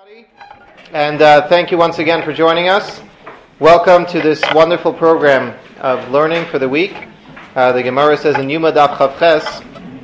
everybody. And thank you once again for joining us. Welcome to this wonderful program of learning for the week. The Gemara says in Yuma Daf Chav Ches,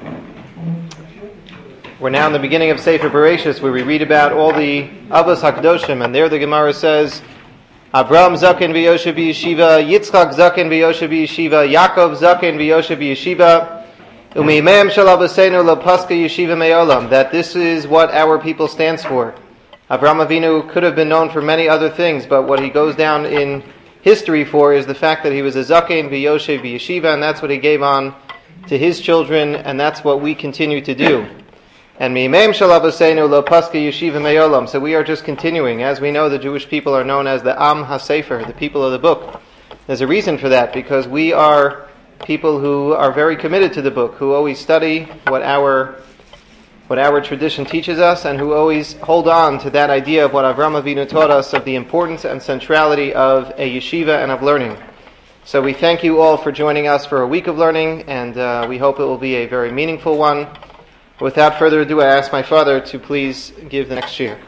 we're now in the beginning of Sefer Bereshis, where we read about all the Avos HaKadoshim, and there the Gemara says, Abraham Zaken v'Yoshe b'Yeshiva, Yitzchak Zaken v'Yoshe b'Yeshiva, Yaakov Zaken v'Yoshe b'Yeshiva, U'mi'imem shel Avosenu lepaska Yeshiva me'olam, that this is what our people stands for. Avraham Avinu could have been known for many other things, but what he goes down in history for is the fact that he was a Zaken v'Yoshe b'Yeshiva, and that's what he gave on to his children, and that's what we continue to do. And Mi'imem shel Avosenu lepaska Yeshiva me'olam. So we are just continuing. As we know, the Jewish people are known as the Am HaSefer, the people of the book. There's a reason for that, because we are people who are very committed to the book, who always study what our tradition teaches us, and who always hold on to that idea of what Avraham Avinu taught us of the importance and centrality of a yeshiva and of learning. So we thank you all for joining us for a week of learning, and we hope it will be a very meaningful one. Without further ado, I ask my father to please give the next shir.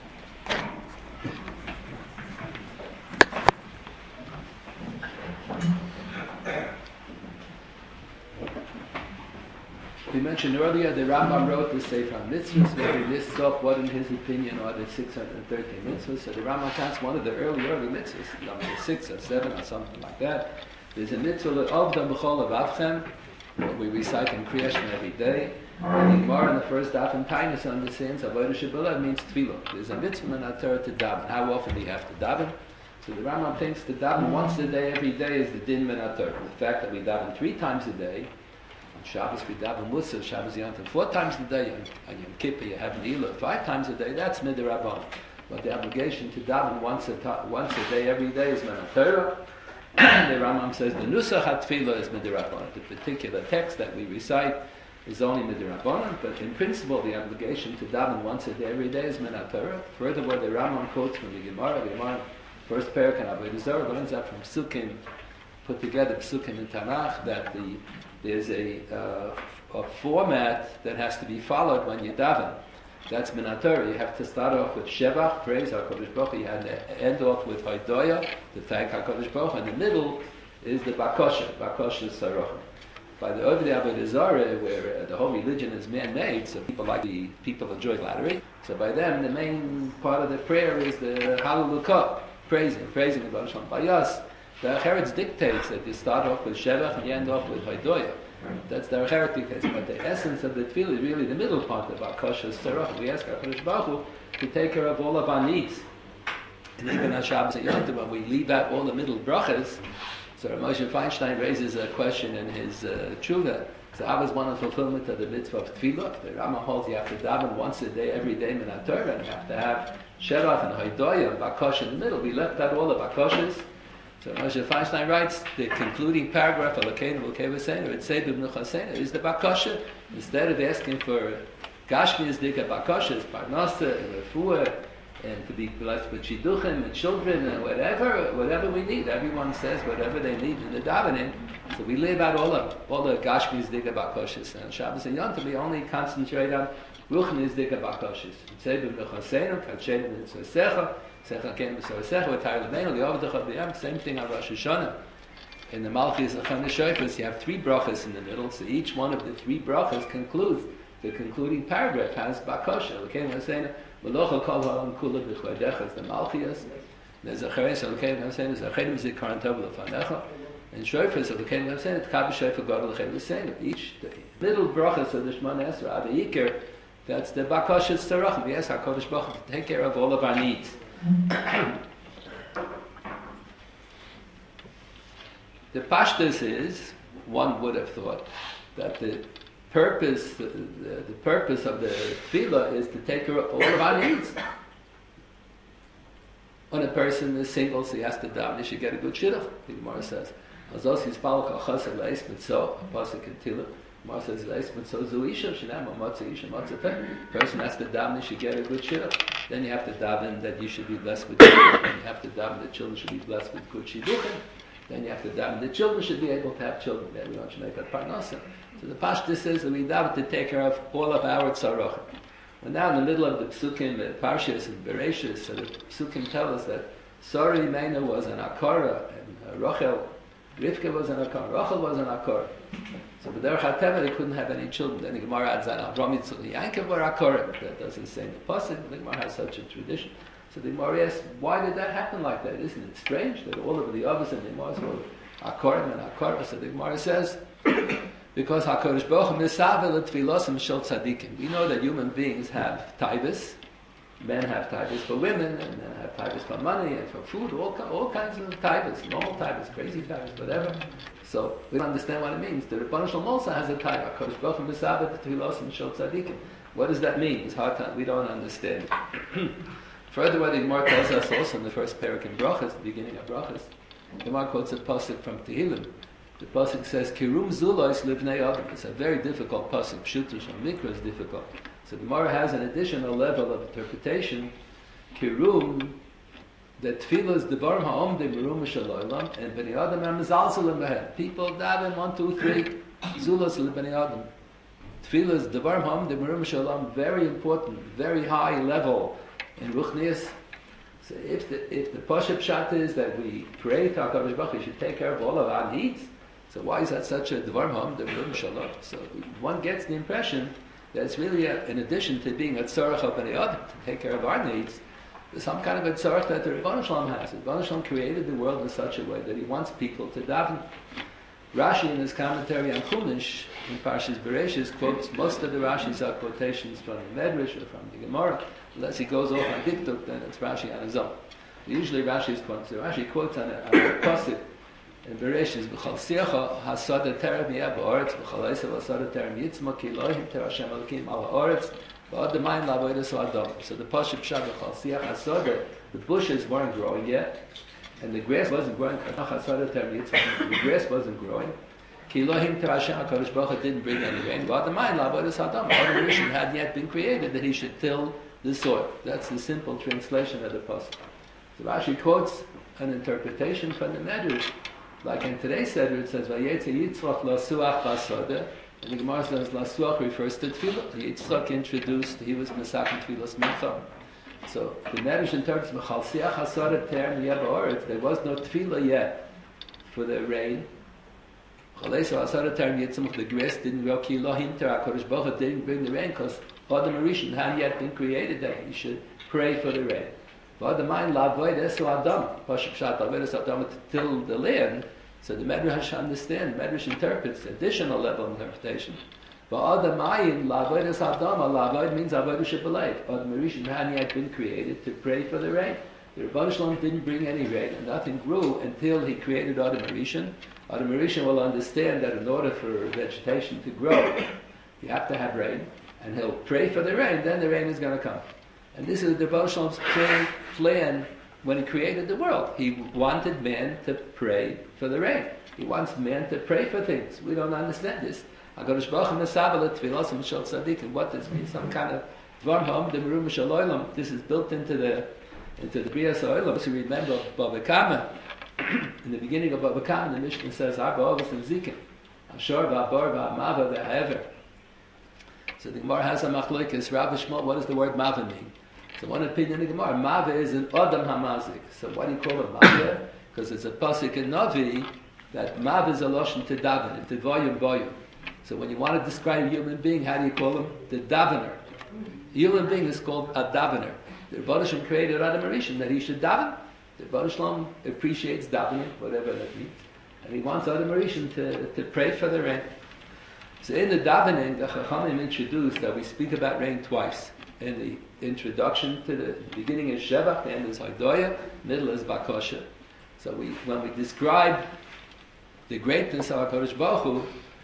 We mentioned earlier the Rambam wrote the Sefer Mitzvahs, where he lists up what, in his opinion, are the 613 mitzvahs. So the Rambam counts one of the early mitzvahs, number 6 or 7 or something like that. There's a mitzvah of the B'chol Avavchem, what we recite in Kriya Shema every day. And the Gemara in the first daf in Tainus understands Avodah Shabbat means tefillah. There's a mitzvah in our Torah to daven. How often do you have to daven? So the Rambam thinks to daven once a day, every day, is the din min Torah. The fact that we daven 3 times a day. On Shabbos we daven Musaf, Shabbos Yom Tov 4 times a day. On Yom Kippur you have Neilah 5 times a day. That's midrabanan. But the obligation to daven once a day, every day, is min Torah. The Rambam says the Nusach HaTfilah is midrabanan. The particular text that we recite is only midrabanan, but in principle the obligation to daven once a day, every day, is min Torah. Furthermore, the Rambam quotes from the Gemara, first parak and Avodah Zarah learns that from Psukim, put together Psukim in Tanakh, that there's a format that has to be followed when you daven. That's min Torah. You have to start off with Shevach, praise HaKadosh Baruch Hu. You have to end off with Hodoya, to thank HaKadosh Baruch Hu. In the middle is the Bakosha Sarachim. By the over the Avodah Zarah, where the whole religion is man-made, so people enjoy flattery. So by them, the main part of the prayer is the Hallelujah, praising the Baruch Shalom. By us, the Acheretz dictates that you start off with Shevach and you end off with Hodoya. That's the Acheretz dictates. But the essence of the tefillah is really the middle part of Bakosha Sarach. We ask HaKadosh Baruch Hu to take care of all of our needs. And even on Shabbos and Yom Tov, when we leave out all the middle brachas, so Moshe Feinstein raises a question in his tshuva. So I was one of fulfillment of the mitzvah of tefillah. The Rambam holds you have to daven once a day, every day, min Torah, and you have to have Shevach and Hodoya and Bakosh in the middle. We left out all the Bakoshas. So Moshe Feinstein writes, the concluding paragraph of Elokeinu V'Kevasenu, it's Seibim Nuchasenu, is the Bakosha. Instead of asking for Gashmias Dika Bakoshas, Parnasa, and Refuah, and to be blessed with Shidduchim and children and whatever we need. Everyone says whatever they need in the davening. So we leave out all the Gashmias Dika Bakoshas. And Shabbos and Yom Tov we only concentrate on Ruchnias Dika Bakoshas. Seibim Nuchasenu, Kadshenim Nitzosecha, same thing on Rosh Hashanah. In the Malchus and Chana Shofars, you have 3 brachas in the middle, so each one of the 3 brachas concludes. The concluding paragraph has Bakosha. Elokeinu V'Seinu, V'locha kol ha'olam kula b'chvadecha, is the Malchus. There's Zacharis, Elokeinu V'Seinu, Zacherim zikaron tov l'fanecha. And Shofars, Elokeinu V'Seinu, T'kav b'shofar gadol Elokeinu V'Seinu. Each middle brachas of the Shemona Esrei, Ava Yikar, that's the Bakosha Tzarachim. We ask HaKadosh Baruch Hu to take care of all of our needs. The pashtus is, one would have thought, that the purpose of the tefillah is to take care of all of our needs. When a person is single, so he has to daven, he should get a good shidduch. The Gemara says, "Azos yispal kachas leis mitzvah," a pasuk in Tehillim. Gemara says, "Leis mitzvah zuisha shenam matzah isha matzah peh." Person has to daven, he should get a good shidduch. Then you have to daven that you should be blessed with children. Then you have to daven that children should be blessed with good shidduchim. Then you have to daven that children should be able to have children. Everyone should make a parnasa. So the Pashtus says that we daven to take care of all of our tzarachim. And now in the middle of the Psukim, the Parshas and Bereshis, so the Psukim tell us that Sarah Imenu was an Akara, and Rachel, Rivka was an Akara, Rachel was an Akara. So but Derech HaTeva, they couldn't have any children. Then the Gemara adds that Avram Yitzchak and Yaakov were Akara. That doesn't say in the Pasuk. The Gemara has such a tradition. So the Gemara asks, why did that happen like that? Isn't it strange that all of the others and the Gemara were Akara and Akara? So the Gemara says, because HaKadosh Baruch Hu misavel tfilosim shel tzadikim. We know that human beings have taivas. Men have taivas for women, and men have taivas for money and for food. All kinds of taivas, normal taivas, crazy taivas, whatever. So we don't understand what it means. The Rebbeinu Shalom also has a taiva. HaKadosh Baruch Hu misavel tfilosim shel tzadikim. What does that mean? It's hard to. We don't understand. Further, what the Gemara tells us also in the first parak in Brachas, the beginning of Brachas, the Gemara quotes a pasuk from Tehillim. The pasuk says, "Kirum zulois livnei adam." It's a very difficult pasuk. Pshuto shel mikra is difficult. So the Gemara has an additional level of interpretation. Kirum, that tefillah is devarim ha'omdim merum shel olam, and bnei adam are mezalzelim behem. People daven 1, 2, 3. Zulos libnei adam. Tefillah is devarim ha'omdim merum shel olam. Very important, very high level in ruchnius. So if the Pashup Pshat is that we pray to HaKadosh Baruch Hu, He should take care of all of our needs. So why is that such a Dvar Ha'am, the Merum Shalom? So one gets the impression that it's really in addition to being a tzarech of bnei adam, to take care of our needs, there's some kind of a tzarech that the Rebbeinu Shalom has. The Rebbeinu Shalom created the world in such a way that He wants people to daven. Rashi in his commentary on Chumash in Parshas Bereshis quotes most of the Rashi's are quotations from the Medrash or from the Gemara. Unless he goes off on Diktuk, then it's Rashi on his own. Usually Rashi's quotes. So Rashi quotes on a pasuk in Bereshis, "B'chol siacha hasada terem yeh ba'aretz, b'chol esav hasada terem yitzma ki Elohim ter Hashem Elokim al ha'aretz, ba'ad demayim la'avodas ha'adam." So the pasuk pshat b'chol siach hasada, the bushes weren't growing yet, and the grass wasn't growing. The grass wasn't growing. Ki Elohim ter Hashem, HaKadosh Baruch Hu didn't bring any rain. Ba'ad demayim la'avodas ha'adam. Adam Rishon hadn't yet been created that he should till the soil. That's the simple translation of the pasuk. So Rashi quotes an interpretation from the Medrash. Like in today's Seder, it says, "Vayetze Yitzchak lasuach basada," and the Gemara says, "Lasuach" refers to tefillah. Yitzchak introduced; he was mesaken tefillas mincha. So the Medrash interprets, "B'chal siach hasada terem yeh ba'aretz." There was no tefillah yet for the rain. B'chal hasada terem yitzmach. The grass didn't grow. Ki Elohim ter HaKadosh Baruch Hu didn't bring the rain because Adam Rishon hadn't yet been created that he should pray for the rain. Adam Pashup Pshat Adam to till the land. So the Medrash understand. Medrash interprets additional level of interpretation. Adam means avodah shebalev. Adam Rishon hadn't yet been created to pray for the rain. The Rebbeinu Shalom didn't bring any rain, and nothing grew until He created Adam Rishon. Adam Rishon will understand that in order for vegetation to grow, you have to have rain, and he'll pray for the rain. Then the rain is going to come. And this is the Rebbeinu Shalom's plan when He created the world. He wanted man to pray for the rain. He wants man to pray for things. We don't understand this. HaKadosh Baruch Hu mesabel tfilosim shel tzadikim. What does it mean? Some kind of dvar ha'omdim merum shel olam. This is built into the Brias ha'olam. So remember Bava Kama. In the beginning of Bava Kama, the Mishnah says Arba Ovos and Zikim, Ashor va'abor va'amava v'ha'ever. So the Gemara has a machlokes, Rav Shmuel, what does the word mava mean? So one opinion in the Gemara, mava is an adam hamazik. So why do you call it mava? Because it's a pasuk in Navi that mava is a lashon to daven, to voyum. So when you want to describe a human being, how do you call him? The davener. A human being is called a davener. The Rebbeinu Shalom created Adam Rishon that he should daven. The Rebbeinu Shalom appreciates davening, whatever that means. And he wants Adam Rishon to pray for the rain. So in the davening, the Chachamim introduced that we speak about rain twice. In the introduction to the beginning is Shevach, the end is Hodoya, middle is Bakosha. So when we describe the greatness of HaKadosh Baruch Hu,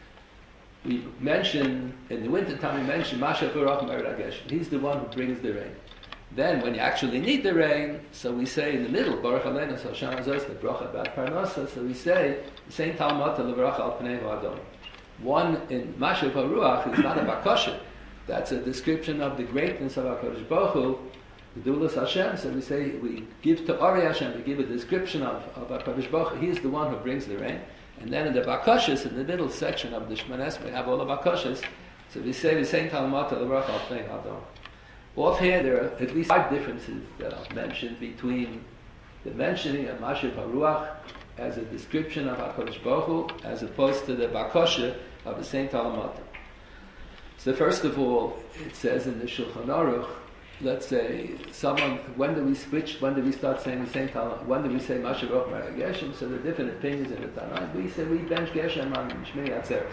we mention, in the winter time we mention Masha V'rach Mered HaGeshem. He's the one who brings the rain. Then when you actually need the rain, so we say in the middle, Baruch Aleinu Hashem Azos, the bracha about Parnasa, so we say, Saint Talmud Levrach Al Pnei Ha'adam. One in Mashav HaRuach is not a bakasha. That's a description of the greatness of HaKadosh Baruch Hu, the Dulas Hashem. So we say, we give to Ari Hashem, we give a description of HaKadosh Baruch Hu. He is the one who brings the rain. And then in the bakashas, in the middle section of the Shmones, we have all the bakashas. So we say, Talmud Levrach Al Pnei Ha'adam. Offhand, there are at least 5 differences that I've mentioned between the mentioning of Mashiv HaRuach as a description of HaKadosh Baruch Hu, as opposed to the Bakosha of the Saint Alamata. So first of all, it says in the Shulchan Aruch, let's say someone, when do we start saying the Saint Alamata, when do we say Mashiv HaRuach Mar Geshem? So there are different opinions in the Tanakh. We say we bench Geshem on Shmini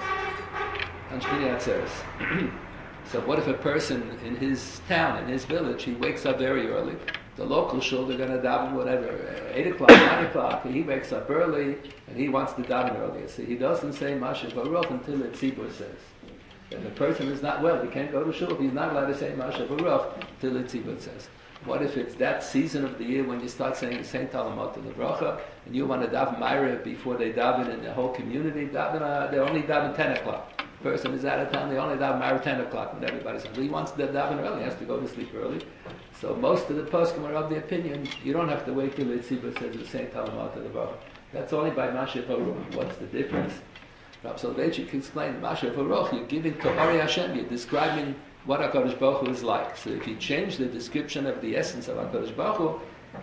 Atzeres. So what if a person in his town, in his village, he wakes up very early? The local shul, they're going to daven whatever, 8 o'clock, 9 o'clock, and he wakes up early, and he wants to daven earlier. So he doesn't say Mashiv HaRuach until the tzibur says. And the person is not well, he can't go to shul, he's not allowed to say Mashiv HaRuach until the tzibur says. What if it's that season of the year when you start saying the Saint Alamot to the bracha, and you want to daven Ma'ariv before they daven in the whole community, they only daven 10 o'clock. Person is out of town, they only daven Ma'ariv 10 o'clock when everybody's on. He wants to daven early, he has to go to sleep early. So most of the poskim are of the opinion, you don't have to wait till the tzibur says the Saint Alamot to the bracha. That's only by Mashiv HaRuach. What's the difference? Rav Soloveitchik explained, Mashiv HaRuach, you're giving to Ari Hashem, you're describing what HaKadosh Baruch Hu is like. So if you change the description of the essence of HaKadosh Baruch Hu,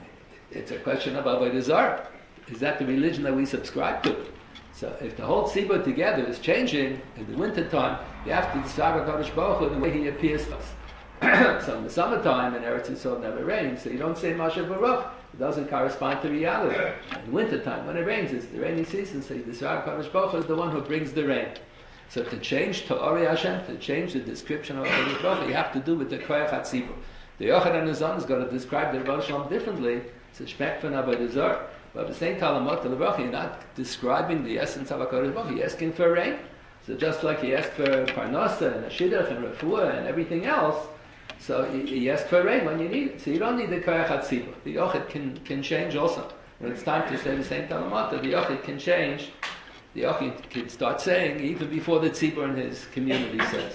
it's a question of Avodah Zarah. Is that the religion that we subscribe to? So if the whole tzibur together is changing in the winter time, you have to describe HaKadosh Baruch Hu the way he appears to us. So in the summertime, in Eretz Yisrael never rains, so you don't say Mashiv HaRuach. It doesn't correspond to reality. In wintertime, when it rains, it's the rainy season, so you describe HaKadosh Baruch Hu as the one who brings the rain. So to change to Ori Hashem, to change the description of HaKadosh Baruch Hu, you have to do with the Koyach HaTzibur. The Yochanan Hazon is going to describe the Rebbe Shalom differently. It's a shmek von Avodah Zarah. But the Saint Alamot to the Baruch Hu, you're not describing the essence of HaKadosh Baruch Hu, you're asking for rain. So just like he asked for Parnasa and a Shidduch and Refuah and everything else, so you ask for rain when you need it. So you don't need the Koyach HaTzibur. The Yochid can change also. When it's time to say the Saint Alamot, the Yochid can change. The Yochid can start saying even before the Tzibur in his community says.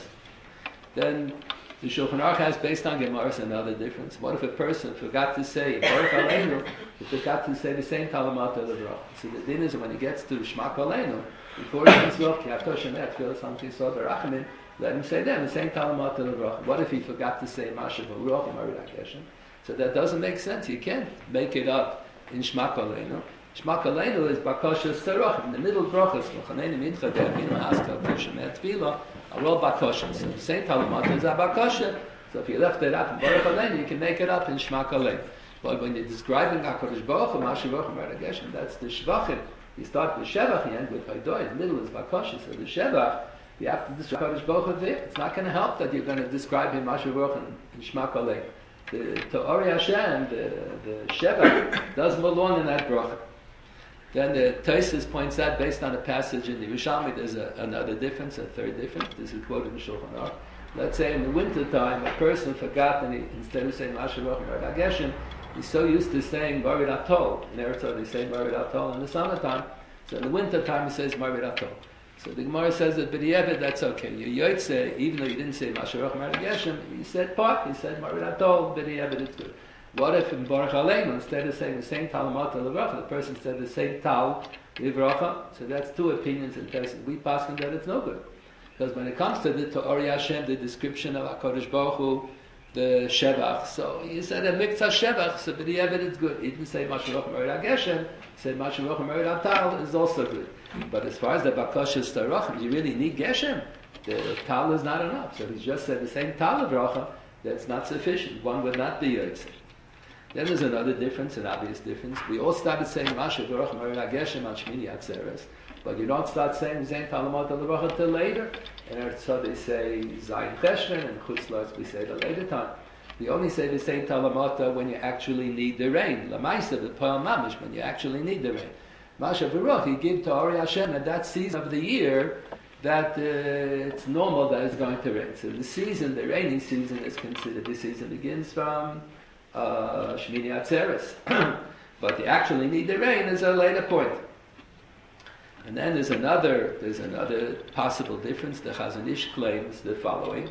Then the Shulchan Aruch has, based on Gemaras, another difference. What if a person forgot to say Baruch Aleinu, he forgot to say the Saint Alamot of the Baruch? So the din is when he gets to Shmak Aleinu, before he says Baruch Yatosh Emet, Tfilas Hamti Sod Rachamim, let him say then the Saint Alamot of the Baruch. What if he forgot to say Mashiv HaRuach and Marid HaGeshem? So that doesn't make sense. You can't make it up in Shmak Aleinu. Shmak Aleinu is Bakosha Sarach. In the middle brachas, V'chaneinu Mincha De'avinu Haskal Tishem Et Tefillah, are all Bakosha. So Saint Alamot is a Bakosha. So if you left it up in Baruch Aleinu, you can make it up in Shmak Aleinu. But when you're describing HaKadosh Baruch Hu, Mashiv HaRuach and Marid HaGeshem, that's the Shvachim. You start with Shevach, you end with Haidoy. In the middle is Bakosha. So the Shevach, you have to describe HaKadosh Baruch Hu there. It's not going to help that you're going to describe him Mashiv HaRuach and Shmak Aleinu. To Ori Hashem, the Shevach does belong in that bracha. Then the Tosfos points out, based on a passage in the Yerushalmi, there's another difference, a third difference. This is quoted in Shulchan Aruch. Let's say in the winter time, a person forgot, and instead of saying Mashiv HaRuach and Marid HaGeshem, he's so used to saying Marid Atol. In Eretz Yisrael they say Marid Atol in the summertime. So in the winter time he says Marid Atol. So the Gemara says that b'di'evet that's okay. You Yotze, even though you didn't say Mashiv HaRuach and Marid HaGeshem, you said part, you said Marid Atol, b'di'evet it's good. What if in Baruch Aleinu, instead of saying the same Talamot Levracha, the person said the same Tal Levracha? So that's two opinions in person. We pass on that it's no good. Because when it comes to Ori Hashem, the description of HaKadosh Baruch Hu, the Shevach, so he said a Miktzah Shevach, so b'di'evet it's good. He didn't say Mashiv HaRuach and Marid HaGeshem, he said Mashiv HaRuach and Marid HaTal is also good. But as far as the Bakosha Starachim, you really need Geshem. The Tal is not enough. So he just said the same Tal Levracha, that's not sufficient. One would not be Yotze. Then there's another difference, an obvious difference. We all started saying Mashiv HaRuach and Marid HaGeshem on Shmini Atzeres, but you don't start saying Zayin Talamot Levracha until later. In Eretz Yisrael they say Zayin Cheshvan, and Chutz La'aretz we say it at a later time. We only say the Zayin Talamot when you actually need the rain. Lamaisa, the Poel Mamish, when you actually need the rain. Mashiv HaRuach, you give to Ori Hashem at that season of the year that it's normal that it's going to rain. So the season, the rainy season, is considered, the season begins from Shmini Atzeres. But you actually need the rain is a later point. And then there's another possible difference. The Chazon Ish claims the following.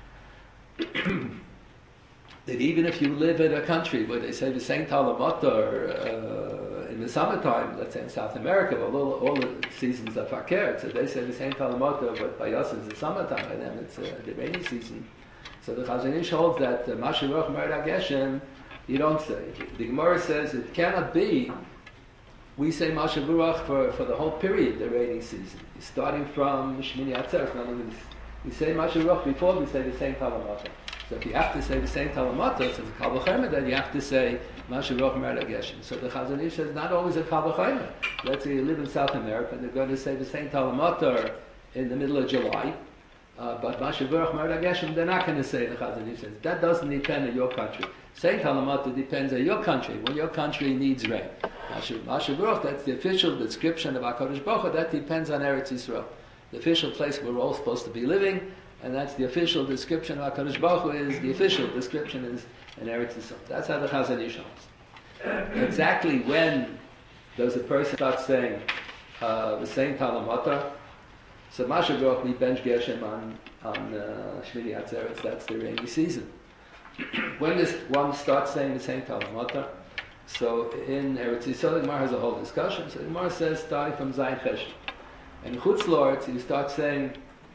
That even if you live in a country where they say the Saint Talamot in the summertime, let's say in South America, well, all the seasons are fakir, so they say the Saint Talamot, but by us it's the summertime, and then it's the rainy season. So the Chazon Ish holds that Mashiach Mered Geshem, you don't say. The Gemara says it cannot be. We say Mashiach for the whole period, the rainy season, starting from Shmini Atzeres. We say Mashiach before we say the same Talamata. So if you have to say the same Talamata, so the Kal V'chomer, then you have to say Mashiach Mered Geshem. So the Chazon Ish says not always a Kal V'chomer. Let's say you live in South America and they're going to say the same Talamata in the middle of July. But Mashiach Mered Geshem, they're not going to say the Chazon Ish says. That doesn't depend on your country. Saying Talamata depends on your country, when your country needs rain. Mashiach, that's the official description of HaKadosh Baruch Hu, that depends on Eretz Yisrael. The official place where we're all supposed to be living, and that's the official description of HaKadosh Baruch Hu is, the official description is in Eretz Yisrael. That's how the Chazon Ish holds. Exactly when does a person start saying the same Talamata? So Mashiach, we bench Geshem on Shmini Atzeres, that's the rainy season. When does one start saying the same Talamata? So in Eretz Yisrael, the Gemara has a whole discussion. So the Gemara says starting from Zayin Chesed. In Chutz La'aretz, you start saying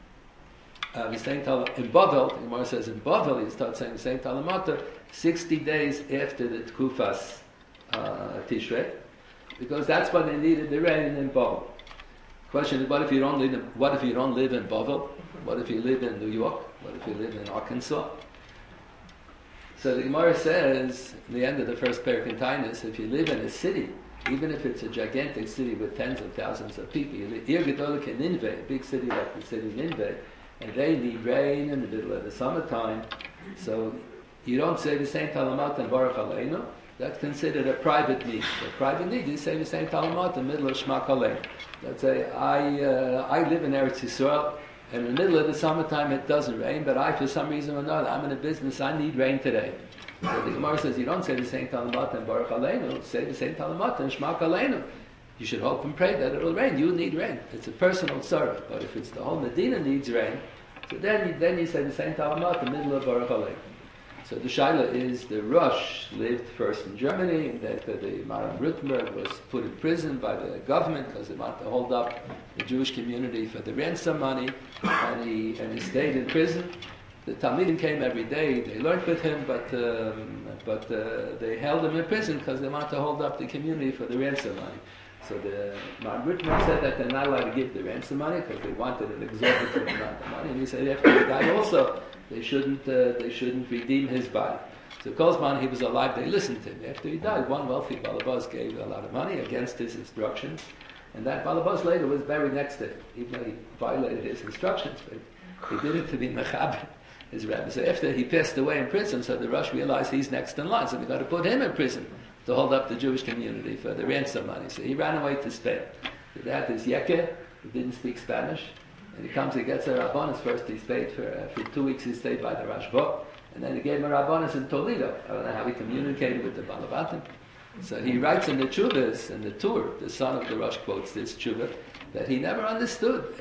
the same Talamata. In Bavel, the Gemara says in Bavel, you start saying the same Talamata 60 days after the Tkufas Tishrei, because that's when they needed the rain in Bavel. Question is, what if you don't live in Bavel? What if you live in New York? What if you live in Arkansas? So the Gemara says, in the end of the first parak in Tainus, if you live in a city, even if it's a gigantic city with tens of thousands of people, you live Ir Gedolik in Nineveh, a big city like the city of Nineveh, and they need rain in the middle of the summertime, so you don't say the same Talamat and Baruch Aleinu. That's considered a private need. A private need, you say the same Talamat in the middle of Shema Aleinu. Let's say, I live in Eretz Yisrael, and in the middle of the summertime it doesn't rain, but for some reason or another, I'm in a business, I need rain today. So the Gemara says, you don't say the same Talamat and Baruch Aleinu, say the same Talamat and Shema Aleinu. You should hope and pray that it'll rain. You need rain. It's a personal tzarech. But if it's the whole Medina needs rain, so then you say the same Talamat in the middle of Baruch Aleinu. So the Shaila is, the Rosh lived first in Germany, and that the Maram Rutenberg was put in prison by the government because they wanted to hold up the Jewish community for the ransom money, and he stayed in prison. The Talmidim came every day, they learned with him, but they held him in prison because they wanted to hold up the community for the ransom money. So the Maram Rutenberg said that they're not allowed to give the ransom money because they wanted an exorbitant amount of money, and he said after he died also, they shouldn't redeem his body. So Kozman, he was alive, they listened to him. After he died, one wealthy Balabaz gave a lot of money against his instructions, and that Balabaz later was buried next to him, even though he violated his instructions, but he did it to be mechaber his rabbi. So after he passed away in prison, so the Rosh realized he's next in line, so we got to put him in prison to hold up the Jewish community for the ransom money. So he ran away to Spain. So that is Yeke, who didn't speak Spanish. And he comes, he gets a Rabbanus first. He stayed for 2 weeks. He stayed by the Rashba, and then he gave him a Rabbanus in Toledo. I don't know how he communicated with the Balabatim. So he writes in the Chuvas, in the Tur, the son of the Rosh quotes this Chuvah, that he never understood.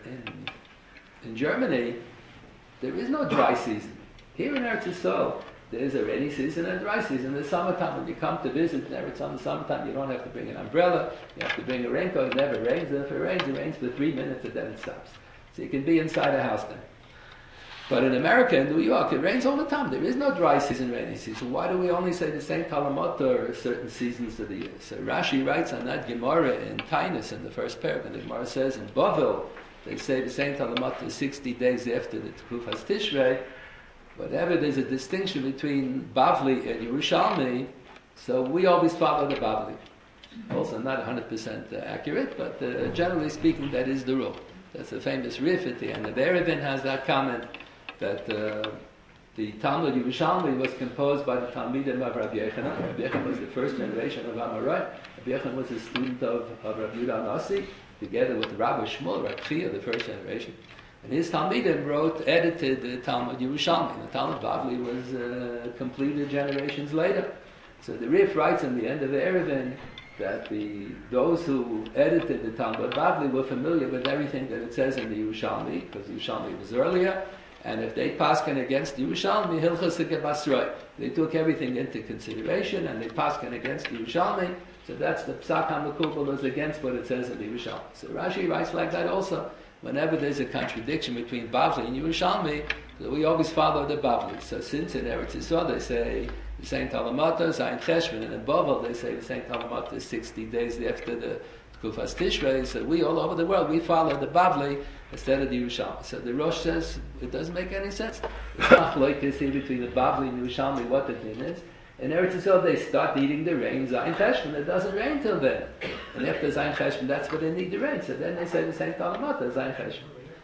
In Germany, there is no dry season. Here in Eretz Yisrael, there is a rainy season and a dry season. In the summertime, when you come to visit, never it's on the summertime, you don't have to bring an umbrella, you have to bring a raincoat, it never rains, and if it rains for 3 minutes and then it stops. So you can be inside a house then. But in America, in New York, it rains all the time. There is no dry season, rainy season. Why do we only say the same Talamot or certain seasons of the year? So Rashi writes on that Gemara in Tainus in the first paragraph, and the Gemara says in Bavel, they say the same Talamot 60 days after the Tkufas Tishrei. Whatever, there's a distinction between Bavli and Yerushalmi, so we always follow the Bavli. Also not 100% accurate, but generally speaking, that is the rule. That's a famous riff at the end. The Erevin has that comment that the Talmud Yerushalmi was composed by the Talmidim of Rabbi Yochanan. Rabbi Yochanan was the first generation of Amorai. Rabbi Yochanan was a student of Rabbi Yehuda Nasi, together with Rabbi Shmuel, Rabbi Chia, the first generation. And his Talmidim edited the Talmud Yerushalmi. The Talmud Bavli was completed generations later. So the Rif writes in the end of the Erevin that those who edited the Talmud Bavli were familiar with everything that it says in the Yerushalmi, because the Yerushalmi was earlier, and if they pasken against the Yerushalmi, Hilchas Basroi, they took everything into consideration, and they pasken against the Yerushalmi, so that's the Psak HaMekubal is against what it says in the Yerushalmi. So Rashi writes like that also. Whenever there's a contradiction between Bavli and Yerushalmi, So we always follow the Bavli. So since in Eretz Yisrael they say the Saint Talamata, Zayin Cheshvan, and in Bavel they say the Saint Talamata is 60 days after the Kufas Tishrei. So we all over the world, we follow the Bavli instead of the Yerushalmi. So the Rosh says, it doesn't make any sense. It's not like this here between the Bavli and the Yerushalmi, what the thing is. In Eretz Yisrael, they start eating the rain, Zayin Cheshvan. It doesn't rain till then. And after Zayin Cheshvan, that's when they need the rain. So then they say the Saint Talamata, Zayin Cheshvan.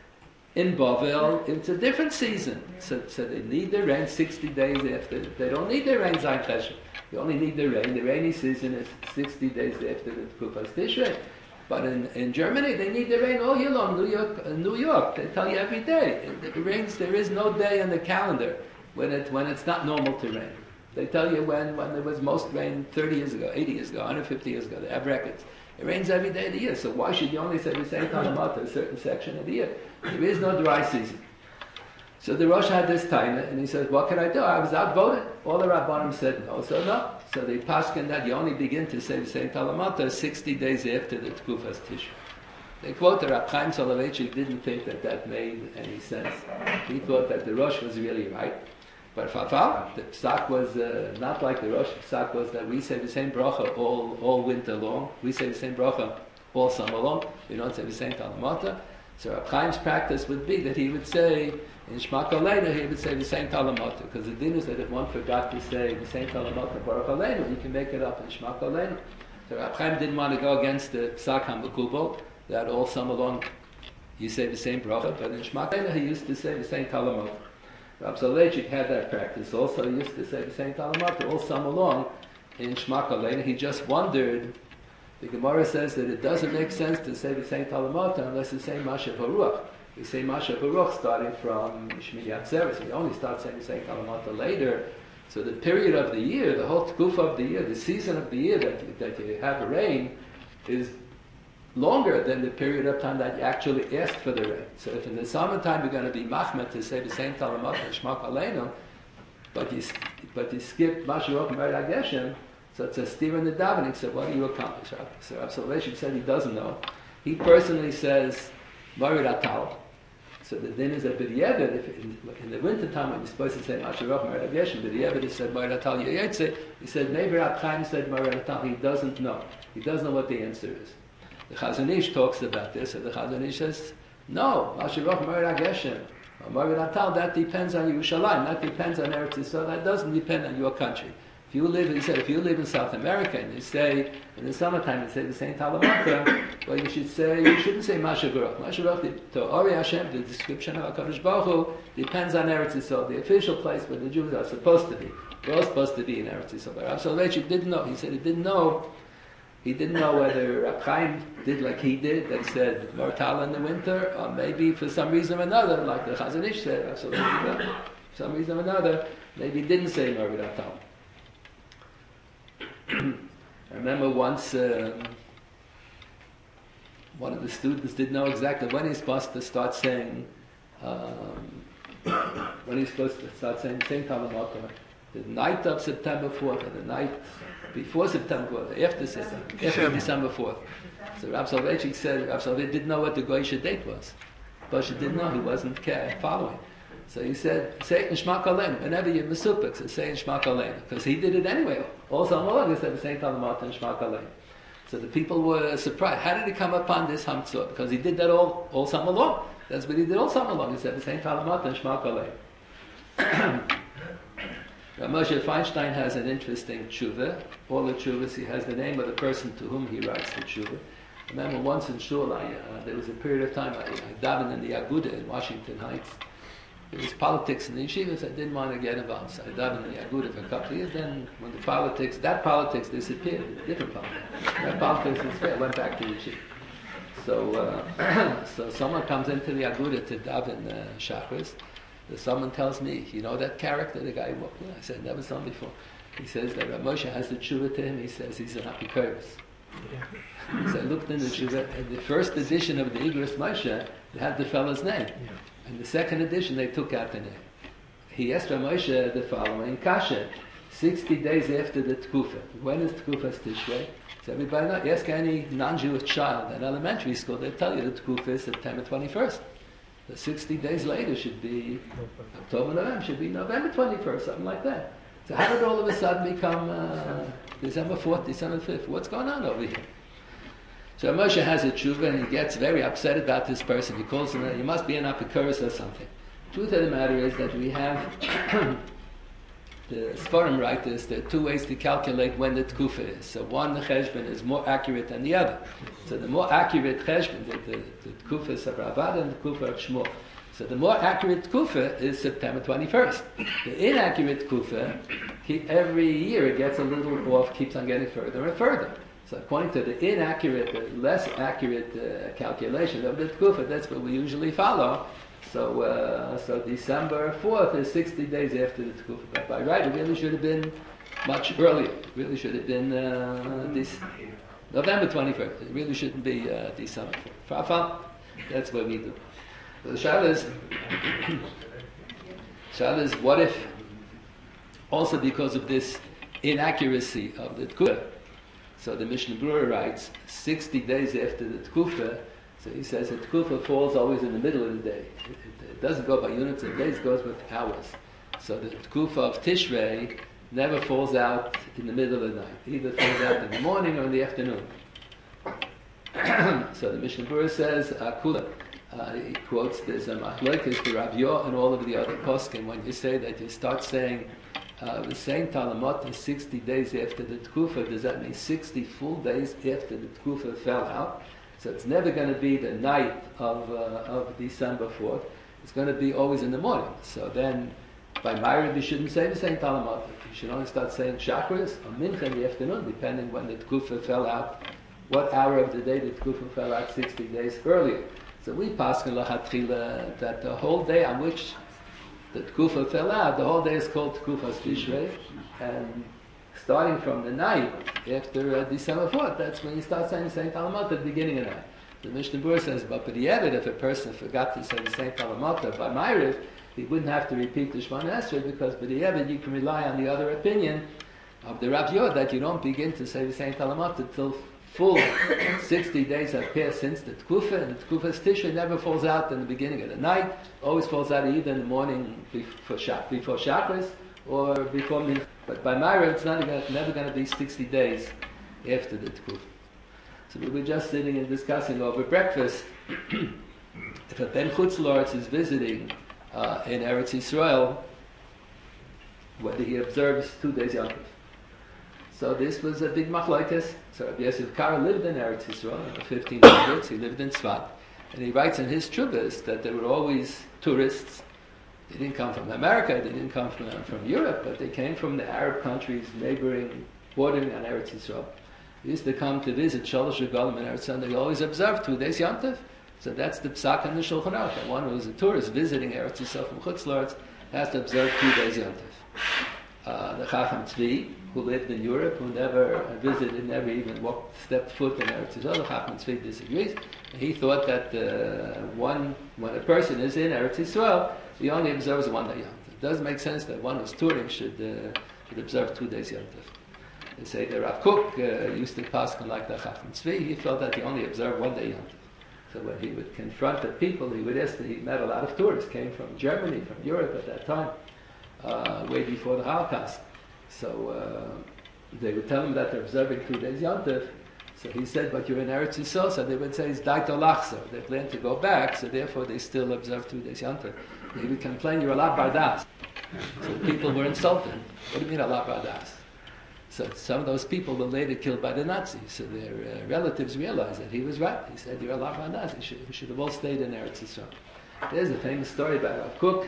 In Bavel, it's a different season. So they need the rain 60 days after. They don't need the rain, Zayin Cheshvan. You only need the rain. The rainy season is 60 days after the Kufas Tishrei. But in Germany, they need the rain all year long. New York, they tell you every day. It rains. There is no day on the calendar when it's not normal to rain. They tell you when there was most rain 30 years ago, 80 years ago, 150 years ago. They have records. It rains every day of the year. So why should you only say the same time about a certain section of the year? There is no dry season. So the Rosh had this time, and he said, what can I do? I was outvoted. All the Rabbanim said no, so no. So they paskin that you only begin to say the same Talamata 60 days after the Tkufas Tishrei. They quote the Rab Chaim Soloveitchik didn't think that made any sense. He thought that the Rosh was really right. But Fafal, the Psak was not like the Rosh. The Psak was that we say the same bracha all winter long. We say the same bracha all summer long. We don't say the same Talamata. So Rab Chaim's practice would be that he would say, in Shema Aleinu, he would say the same Talamata. Because the din is that if one forgot to say the same Talamata Baruch Aleinu, you can make it up in Shema Aleinu. So Rab Chaim didn't want to go against the Psak HaMekubal, that all summer long you say the same bracha, but in Shema Aleinu he used to say the same Talamata. Rab Soloveitchik had that practice also. He used to say the same Talamata all summer long in Shema Aleinu. He just wondered, the Gemara says that it doesn't make sense to say the same Talamata unless it's the same Mashav HaRuach. We say Mashav HaRuach starting from Shmini Atzeres. We only start saying the same Talamata later. So the period of the year, the whole Tkufa of the year, the season of the year that you have a rain is longer than the period of time that you actually asked for the rain. So if in the summertime you're going to be machmed to say the same Talamata and Shema Aleinu, but you skip Mashav HaRuach and Merid HaGeshem, so it's a steer in the davening. So what do you accomplish? So Rab Soloveitchik said he doesn't know. He personally says Merid Atal. So the din is that B'di'evet, if in the winter time when you're supposed to say Mashav HaRuach and Merid HaGeshem, B'di'evet is said Merid Atal Yayetze. He said maybe Rab Chaim said Merid Atal. He doesn't know. He doesn't know what the answer is. The Chazon Ish talks about this. So the Chazon Ish says no, Mashav HaRuach and Merid HaGeshem. Merid Atal, that depends on Yerushalayim. That depends on Eretz Yisrael. That doesn't depend on your country. If you live in South America and you say in the summertime you say the same Talamata, well you shouldn't say Mashav HaRuach. Mashav HaRuach, to Ori Hashem, the description of HaKadosh Baruch Hu, depends on Eretz Yisrael, the official place where the Jews are supposed to be. We're all supposed to be in Eretz Yisrael. But Rab Soloveitchik didn't know. He said he didn't know. He didn't know whether Rab Chaim did like he did, that said Mortal in the winter, or maybe for some reason or another, like the Chazon Ish said, Rab Soloveitchik, for some reason or another, maybe he didn't say Merid Atal. I remember once one of the students didn't know exactly when he's supposed to start saying the same Talamata. The night of September 4th, or the night before September 4th, after December 4th. So Rab Soloveitchik said Rab Soloveitchik didn't know what the Goyish date was. But he didn't know, he wasn't following. So he said, say it in Shema Aleinu. Whenever you're Mesupik, so say it in Shema Aleinu. Because he did it anyway. Also, Amolog said the same Talamata in Shema Aleinu. So the people were surprised. How did he come upon this Hamtzah? Because he did that all summer long. That's what he did all summer long. He said the same Talamata in Shema Aleinu. Rav Moshe Feinstein has an interesting tshuva. All the tshuvas, he has the name of the person to whom he writes the tshuva. I remember once in Shul, there was a period of time I davened in the Aguda in Washington Heights. There was politics in the yeshivas. I didn't want to get involved. So I davened in the Aguda for a couple of years. Then when that politics disappeared, different politics. That politics disappeared, I went back to the yeshiva. So someone comes into the Aguda to daven Shachris. Someone tells me, you know that character, the guy, I said, never saw him before. He says that Rav Moshe has the tshuva to him. He says he's an apikoros. So I looked in the tshuva, and the first edition of the Igros Moshe, they had the fellow's name. And the second edition, they took out the name. He asked Rav Moshe the following, Kasha, 60 days after the Tkufa. When is Tkufa Tishrei? So everybody knows. You ask any non-Jewish child in elementary school, they'll tell you the Tkufa is September 21st. The 60 days later should be October, November, should be November 21st, something like that. So how did all of a sudden become December 4th, December 5th? What's going on over here? So Moshe has a tshuva and he gets very upset about this person. He calls him, you must be an apikoros or something. Truth of the matter is that we have the Sforim write this, there are two ways to calculate when the tkufa is. So one, the cheshbon, is more accurate than the other. So the more accurate cheshbon, the tkufa of Ravad and the tkufa of Shmuel. So the more accurate tkufa is September 21st. The inaccurate tkufa, every year it gets a little off, keeps on getting further and further. So according to the inaccurate, the less accurate calculation of the tkufa, that's what we usually follow. So December 4th is 60 days after the tkufa. But by right, it really should have been much earlier. It really should have been this November 21st. It really shouldn't be December 4th. That's what we do. So the shayla is, what if, also because of this inaccuracy of the tkufa, so the Mishnah Berurah writes, 60 days after the tkufa, so he says the tkufa falls always in the middle of the day. It doesn't go by units of days, it goes with hours. So the tkufa of Tishrei never falls out in the middle of the night. It either falls out in the morning or in the afternoon. So the Mishnah Berurah says, Kula, he quotes, there's a machlokes to Rav Yo and all of the other poskim. When you say that, you start saying, the same Talamot is 60 days after the tkufa. Does that mean 60 full days after the tkufa fell out? So it's never going to be the night of December 4th. It's going to be always in the morning. So then, by Ma'ariv, you shouldn't say the same Talamot. You should only start saying Shachris or Mincha in the afternoon, depending when the tkufa fell out, what hour of the day the tkufa fell out 60 days earlier. So we pass in Lachatchila that the whole day on which the tkufa fell out, the whole day is called Tkufas Tishrei, and starting from the night after December 4th, that's when you start saying the same Talamot at the beginning of the night. The Mishnah Berurah says, but for the Eved, if a person forgot to say the same Talamot by Ma'ariv, he wouldn't have to repeat the Shemona Esrei, because for the Eved you can rely on the other opinion of the Rav Yod that you don't begin to say the same Talamot until full 60 days have passed since the Tkufa, and the Tkufa's Tishrei never falls out in the beginning of the night, always falls out either in the morning before Shachris or before Mincha. But by Ma'ariv it's never going to be 60 days after the Tkufa. So we were just sitting and discussing over breakfast, if a Ben Chutz La'aretz is visiting in Eretz Yisrael, whether he observes 2 days Yom Tov. So this was a big machlokes. So Rabbi Yosef Karo lived in Eretz Yisrael in the 1500s. He lived in Tzfat, and he writes in his Chuvas that there were always tourists. They didn't come from America, they didn't come from Europe, but they came from the Arab countries neighboring, bordering on Eretz Yisrael. They used to come to visit Shalosh Regalim in Eretz Yisrael. They always observed 2 days Yom Tov. So that's the psak in the Shulchan Aruch. That one who is a tourist visiting Eretz Yisrael from Chutz La'aretz has to observe 2 days Yom Tov. The Chacham Tzvi, who lived in Europe, who never visited, never even stepped foot in Eretz Yisrael, the Chacham Tzvi disagrees. He thought that when a person is in Eretz Yisrael, he only observes 1 day Yom Tov. It does make sense that one who's touring should observe 2 days Yom Tov. They say that Rav Kook used to pass like the Chacham Tzvi. He felt that he only observed 1 day Yom Tov. So when he would confront the people, he would ask. He met a lot of tourists, came from Germany, from Europe at that time, way before the Holocaust. So they would tell him that they're observing 2 days Yom Tov. So he said, but you're in Eretz Yisrael. So they would say, it's Daito Lachzer. They plan to go back, so therefore they still observe 2 days Yom Tov. He would complain, you're a la bardas. So people were insulted. What do you mean a la bardas? So some of those people were later killed by the Nazis. So their relatives realized that he was right. He said, you're a la bardas. We should have all stayed in Eretz Yisrael. There's a famous story about Rav Kook.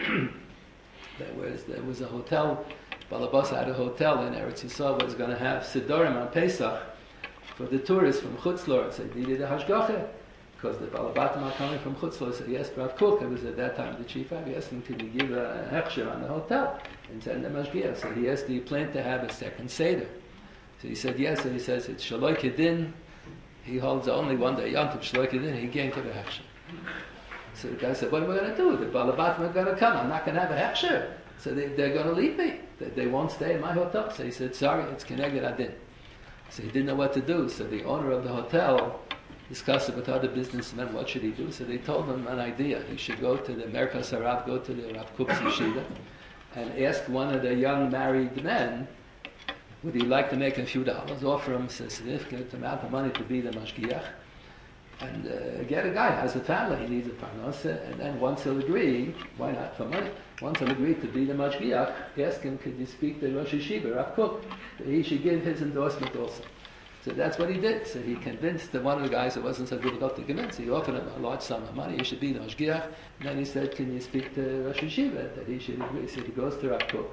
There was a hotel. Balabasa had a hotel in Eretz Yisrael was going to have Sidorim on Pesach for the tourists from Chutz La'aretz. They needed a hashgacha because the Balabatim are coming from Chutz La'aretz. So he asked Rav Kook, who was at that time the chief rabbi, he asked him, can you give a hechsher on the hotel and send them hashgacha? So he asked, do you plan to have a second Seder? So he said yes, and he says, it's Shaloi Kedin. He holds only 1 day Yom Tov, Shaloi Kedin, he can't give a hechsher. So the guy said, what am I going to do? The Balabatim are going to come, I'm not going to have a hechsher. So they're going to leave me. They won't stay in my hotel. So he said, sorry, it's Keneged Adin. So he didn't know what to do. So the owner of the hotel discuss it with other businessmen, what should he do? So they told him an idea. He should go to the Merkaz Harav, go to the Rav Kook's yeshiva, and ask one of the young married men, would he like to make a few dollars, offer him a significant amount of money to be the mashgiach, and get a guy who has a family, he needs a parnasa, and then once he'll agree, why not for money, once he'll agree to be the mashgiach, ask him, could you speak to Rosh Yeshiva, Rav Kook, that he should give his endorsement also. So that's what he did. So he convinced one of the guys who wasn't so difficult to convince. He offered him a large sum of money. He should be the mashgiach. And then he said, can you speak to Rosh Yeshiva, that he should agree. So he goes to Rav Kook.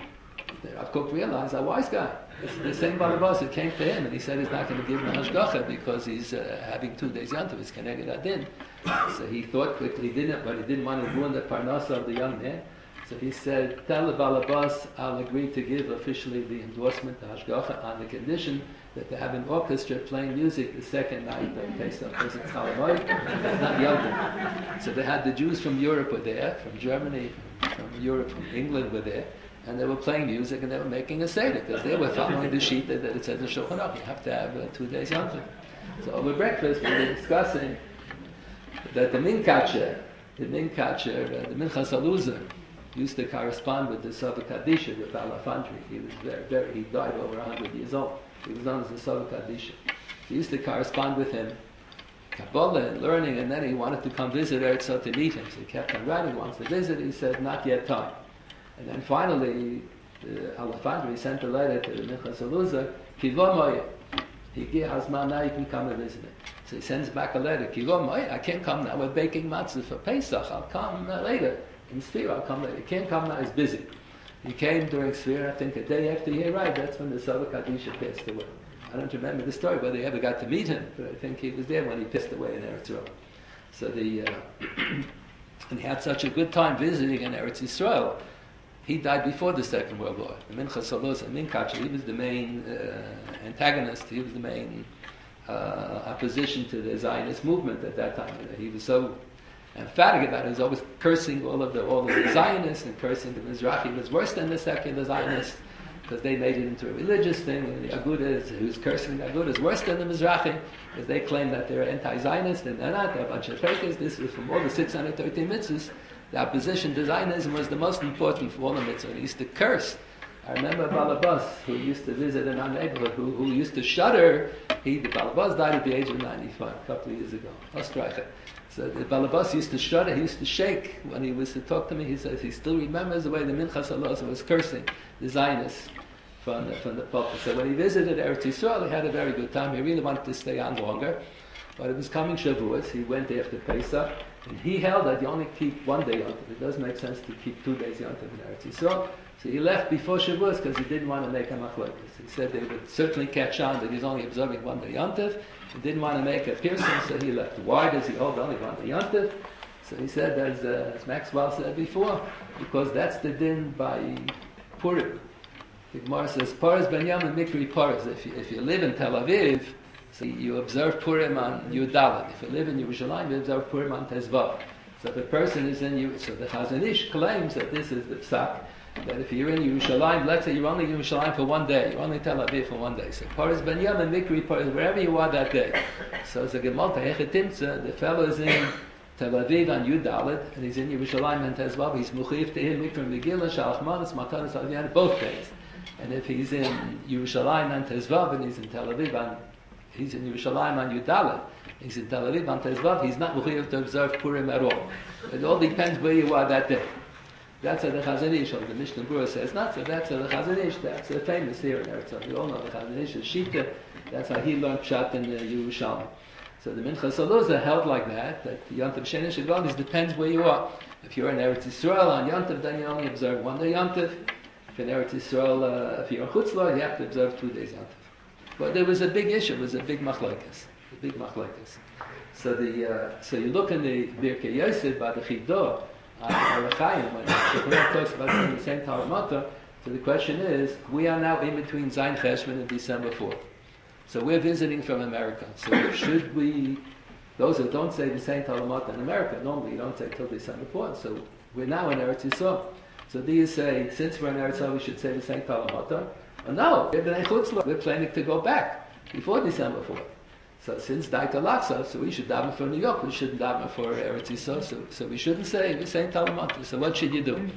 Rav Kook realized, a wise guy. It's the same Balabas that came to him, and he said he's not going to give him a hashgacha because he's having 2 days yantav. It's keneged adin. So he thought quickly, but he didn't want to ruin the parnasa of the young man. So he said, tell the Balabas I'll agree to give officially the endorsement, the hashgacha, on the condition that they have an orchestra playing music the second night of Pesach, because it's Halamoid, it's not Yom. So they had the Jews from Europe were there, from Germany, from Europe, from England were there, and they were playing music and they were making a seder, because they were following the sheet that it says in Shulchan Aruch, you have to have 2 days Yom. So over breakfast we were discussing that the Minkacher, the Minchas Aluza, used to correspond with the Sava Kadisha, with Alafandri. He was he died over 100 years old. He was known as the Sava Kadisha. He used to correspond with him, Kabbalah and learning, and then he wanted to come visit Eretz to meet him. So he kept on writing, wants to visit. He said, not yet time. And then finally, Alafandri sent a letter to the Minchas Aluza, Kivomoye. Higi Hazman, now you can come and visit me. So he sends back a letter, Kivomoye, I can't come now, we're baking matzah for Pesach, I'll come later. In Sfira, I'll come later. He can't come now, he's busy. He came during Sfira, I think a day after he arrived, that's when the Sava Kadisha passed away. I don't remember the story, whether they ever got to meet him, but I think he was there when he passed away in Eretz Yisrael. So and he had such a good time visiting in Eretz Yisrael. He died before the Second World War. The Minchas Aluza, Minkacher, he was the main antagonist, he was the main opposition to the Zionist movement at that time. He was so emphatic about it. He was always cursing all of the Zionists and cursing the Mizrahi. It was worse than the secular Zionists because they made it into a religious thing. And the Agudas, who's cursing the Agudas, worse than the Mizrahi because they claim that they're anti-Zionist and they're not. They're a bunch of fakers. This was from all the 613 mitzvahs. The opposition to Zionism was the most important for all the mitzvahs. He used to curse. I remember Balabas, who used to visit in our neighborhood, who used to shudder. The Balabas died at the age of 95, a couple of years ago. Ostreicher. So the Balabas used to shudder, he used to shake when he was to talk to me. He says he still remembers the way the Minchas Aluza was cursing the Zionists from the pulpit. So when he visited Eretz Yisrael, he had a very good time. He really wanted to stay on longer. But it was coming Shavuos. He went after Pesach. And he held that you only keep 1 day Yontif. It doesn't make sense to keep 2 days Yontif in Eretz Yisrael. So he left before Shavuos because he didn't want to make a machlokes. He said they would certainly catch on that he's only observing 1 day Yontif. He didn't want to make a piercing, so he left. Why does he hold only 1 day Yontif? So he said, as Maxwell said before, because that's the din by Purim. The Gemara says, Paras ben Yom and Mikri Paras. If you live in Tel Aviv, so you observe Purim on Yudalit. If you live in Yerushalayim, you observe Purim on Tezvav. So if a person is in so the Chazon Ish claims that this is the psak, that if you're in Yerushalayim, let's say you're only in Yerushalayim for 1 day, you're only Tel Aviv for 1 day. So Paras ben Yom and Mikri Paras, wherever you are that day. So it's a Gemalta Hechetimtza, the fellow is in Tel Aviv on Yudalit, and he's in Yerushalayim on Tezvav, he's Muchiv to him, Mikra Megillah, Shalach Manas, Matanas Alviyan, both days. And if he's in Yerushalayim on Tezvav, and he's in Tel Aviv he's in Yerushalayim on Yudalit, he's in Tel Aviv on Tezvav, he's not mechuyev to observe Purim at all. It all depends where you are that day. That's what the Chazon Ish, or the Mishnah Berurah says not so. That's what the Chazon Ish, that's famous here in Eretz. We all know the Chazon Ish is Shita. That's how he learned Pshat in Yerushalayim. So the Minchas Aluza held like that Yontif Sheni Shigvalis depends where you are. If you're in Eretz Yisrael on Yontif, then you only observe 1 day Yontif. If in Eretz Yisrael, if you're in Chutz La'ar, you have to observe 2 days Yontif. But there was a big issue. It was a big machlokes. So so you look in the Birkei Yosef by the Chidah on Arachayim when Shulchan talks about the same Talamata. So the question is, we are now in between Zayin Cheshvan and December 4th. So we're visiting from America. So should we? Those that don't say the same Talamata in America normally you don't say till December 4th. So we're now in Eretz Yisrael. So do you say since we're in Eretz Yisrael we should say the same Talamata? No, we're planning to go back before December 4th. So since Daita Laksa, so we should daven for New York, we shouldn't daven for Eretz Yisrael, so we shouldn't say the same Talamata. So what should you do?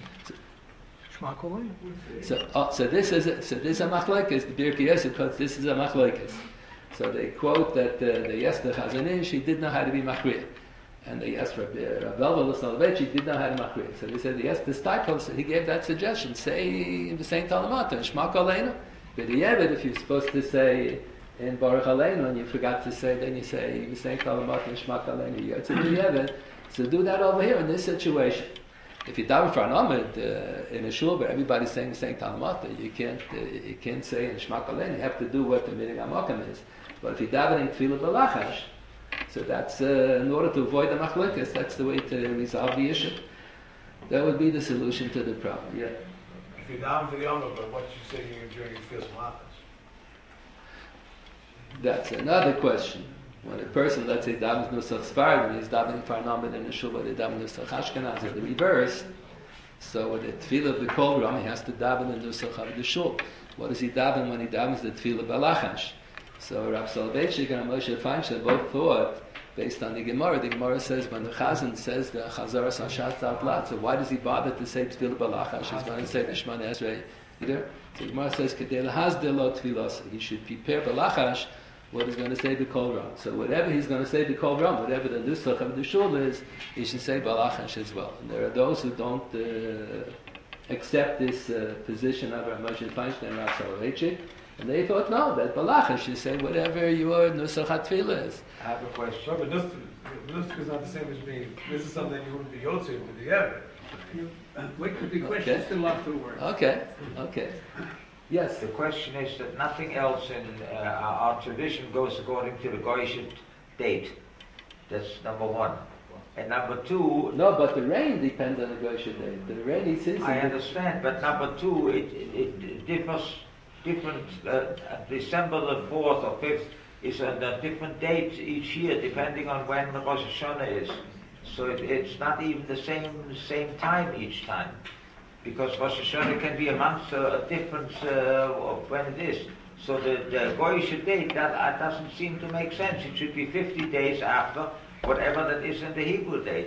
So this is a machlekes, the Birkei Yosef quotes this is a machlekes. So they quote that they asked the Chazon Ish, she didn't know how to be machriya. And they asked Rav Elvel Soloveitch, he didn't know how to machriya. So they said, he asked the Steipel, so he gave that suggestion, say the same Talamata, Shmak Aleinu. But if you're supposed to say in Baruch Aleinu, and you forgot to say, then you say, the same Talamata, Shmak Aleinu, you to the so do that over here in this situation. If you daven for an Amid in a shul where everybody's saying the same Talamata, you can't say in Shmak Aleinu, you have to do what the Minig HaMakom is. But if you daven in Tefillah B'Lachash, so that's in order to avoid the machlokas, that's the way to resolve the issue. That would be the solution to the problem. Yeah. If you daven for the Yom but what you say during your Tefillah B'Lachash? That's another question. When a person, let's say, davens Nusach Sfarad, and he's davening for an Amid in a shul, but they daven Nusach Ashkenaz, or the reverse. So with the Tefillah of the Kol Ram, he has to daven the Nusach of the shul. What does he daven when he davens the Tefillah B'Lachash? So Rav Soloveitchik and Moshe Feinstein both thought, based on the Gemara says when the Chazan says the Chazaras Hashat out loud, so why does he bother to say Tefillah B'Lachash? He's going to say the Shemana Esrei either. So the Gemara says, Kedei lahasdil lo tefillah. He should prepare B'Lachash what he's going to say B'Kol Ram. So whatever he's going to say B'Kol Ram, whatever the Nusach of the Shul is, he should say B'Lachash as well. And there are those who don't accept this position of Rav Moshe Feinstein and Rav Soloveitchik. And they thought, no, that B'Lachash should say whatever your Nusach HaTefillah is. I have a question. No, but Nusach is not the same as being, this is something you wouldn't be Yotzei with the Ever. Wait for the question, still afterwards. Okay. Yes? The question is that nothing else in our tradition goes according to the Goyish date. That's number one. And number two... No, but the rain depends on the Goyish date. The rainy season... I understand, but number two, it differs... different, December the 4th or 5th is a different date each year depending on when the Rosh Hashanah is. So it's not even the same time each time. Because Rosh Hashanah can be a month difference of when it is. So the Goyish date, that doesn't seem to make sense. It should be 50 days after whatever that is in the Hebrew date.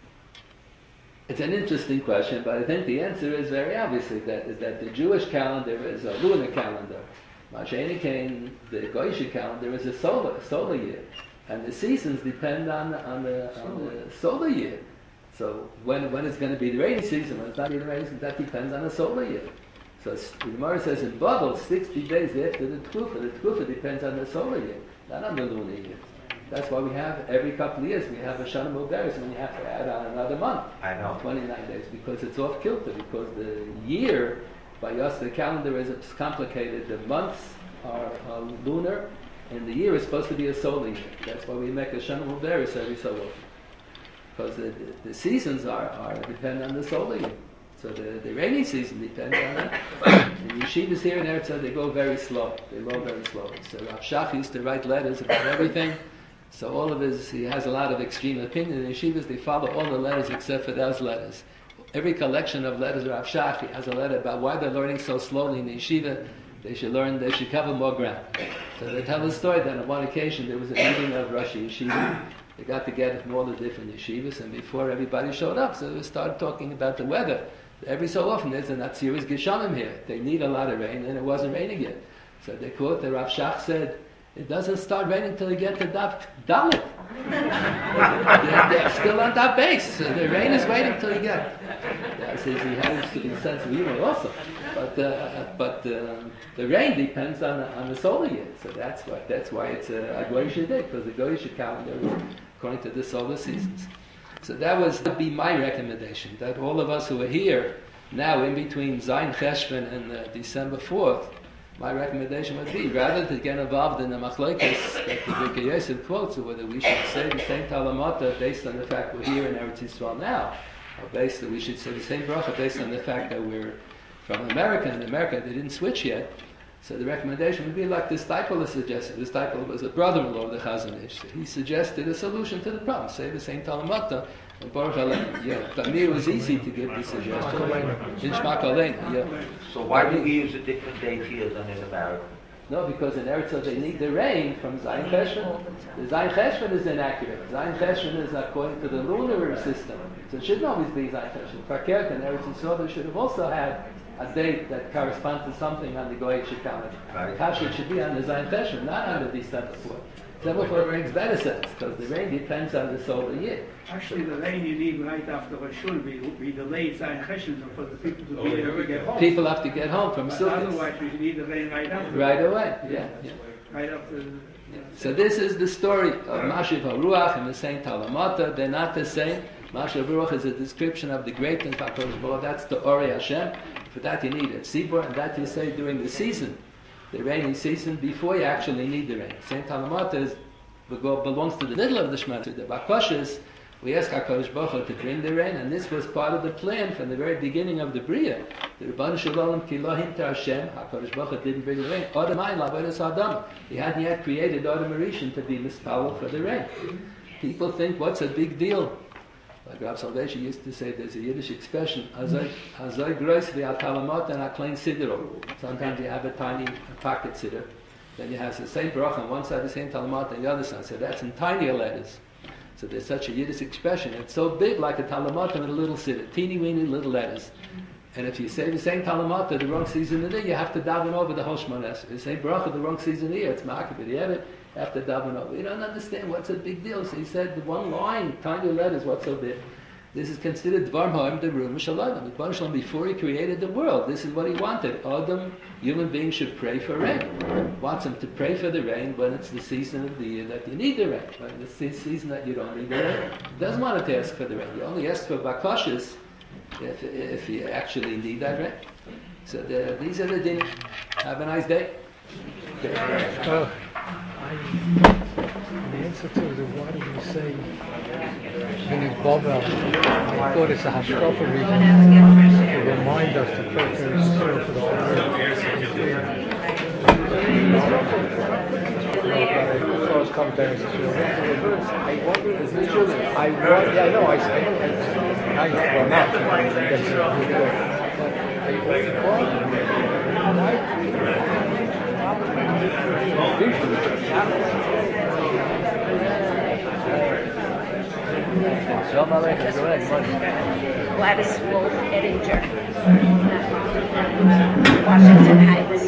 It's an interesting question, but I think the answer is very obviously that the Jewish calendar is a lunar calendar. Masha'eni Kain, the Goyish calendar is a solar year. And the seasons depend on the solar year. So when it's going to be the rainy season, when it's not the rainy season, that depends on the solar year. So the Gemara says in Bavel, 60 days after the Tkufa depends on the solar year, not on the lunar year. That's why we have, every couple of years, we have a Shana Mubaris, and you have to add on another month. I know. 29 days, because it's off kilter, because the year, by us, the calendar is complicated. The months are lunar, and the year is supposed to be a solar year. That's why we make a Shana Mubaris every so often. Because the seasons depend on the solar year. So the rainy season depends on that. The yeshivas here in Eretz, they go very slow. They go very slow. So Rav Shach used to write letters about everything. So all of he has a lot of extreme opinion. In yeshivas, they follow all the letters except for those letters. Every collection of letters of Rav Shach, he has a letter about why they're learning so slowly in the yeshiva. They should cover more ground. So they tell the story that on one occasion there was a meeting of Rosh Yeshiva. They got together from all the different yeshivas, and before everybody showed up, so they started talking about the weather. Every so often there's an Atziris Geshamim here. They need a lot of rain, and it wasn't raining yet. So they quote the Rav Shach said, it doesn't start raining until you get to Daf Dalet. They're still on that base. So the rain is waiting until you get. That says he has to be sense of humor also. But the rain depends on the solar year. So that's why it's a Goyish day, because the Goyish calendar is according to the solar seasons. So that would be my recommendation, that all of us who are here now in between Zayin Cheshvan and December 4th, my recommendation would be, rather than get involved in the machlokes that the Birkei Yosef quotes, or whether we should say the same talamata based on the fact we're here in Eretz Yisrael now, or based that we should say the same bracha based on the fact that we're from America, and in America they didn't switch yet. So the recommendation would be like this Steipel suggested. This Steipel was a brother-in-law of the Chazon Ish. So he suggested a solution to the problem. Say the same talamata. And Baruch Aleinu. Yeah, but me it was easy to give the suggestion. In Shmak Aleinu. Yeah. So why do we use a different date here than in America? No, because in Eretz Yisrael they need the rain from Zayin Cheshvan. The Zayin Cheshvan is inaccurate. Zayin Cheshvan is according to the lunar system. So it shouldn't always be Zayin Cheshvan. Fakert and Eretz Yisrael they should have also had a date that corresponds to something on the Goyish calendar. Kasha should be on the Zayin Cheshvan, not on the December 4th. December 4th makes better sense because the rain depends on the solar year. Actually, the rain you need right after Rosh Hashanah we delayed Zayin Cheshvan for the people to be able to get home. People have to get home from Sukkot. Otherwise, we need the rain right after. Right away, yeah. Right after. So this is the story of Mashiv HaRuach and the Saint Talamata. They're not the same. Mashiv HaRuach is a description of the greatness of HaKadosh Baruch. That's the Ori Hashem. For that you need a tzibur, and that you say during the season, the rainy season, before you actually need the rain. Saint Talamata belongs to the middle of the Shemana. The Bakoshes, we ask HaKadosh Baruch Hu to bring the rain, and this was part of the plan from the very beginning of the Bria. The Rebbeinu Shalom ki lo hinta Hashem, HaKadosh Baruch Hu didn't bring the rain. Adam Ayin La'avodas Adam. He hadn't yet created Adam Arishan to be mispalel for the rain. People think, what's a big deal? Like Rav Salvation used to say, there's a Yiddish expression, Hazoi grois v'atalamot and haklein sidro. Sometimes you have a tiny pocket siddur. Then you have the same bracha on one side, the same talamot on the other side. So that's in tinier letters. So there's such a Yiddish expression. It's so big like a talamot and a little siddur. Teeny weeny little letters. And if you say the same talamot the wrong season of the year, you have to daven over the whole Shemona Esrei. The same bracha the wrong season of the year, it's ma'akeh b'di'evet. After daven over. You don't understand what's a big deal. So he said the one line, tiny letters, what's so big? This is considered Dvar Ha'im Devarim Shalom. Before he created the world, this is what he wanted. Adam, human beings should pray for rain. Wants him to pray for the rain when it's the season of the year that you need the rain. When it's the season that you don't need the rain. He doesn't want to ask for the rain. He only asks for bakashas if you actually need that rain. So these are the din. Have a nice day. The answer to the why did you say Vinny Bovel, I thought it's a hashkafa reason to remind us to pray for Israel for the whole Gladys Wolf Edinger, Washington Heights.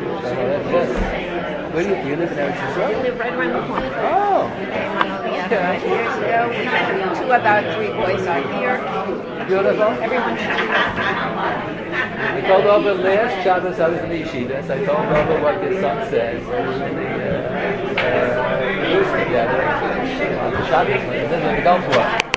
Where do you live in Arizona? We live right around the corner. Oh! Yeah, 5 years ago, we had 2 of our 3 boys are here. Beautiful. Everyone's We told over last Shabbos I was in the yeshiva, so I told over what your son says. We together on the Shabbos, and then we go for it.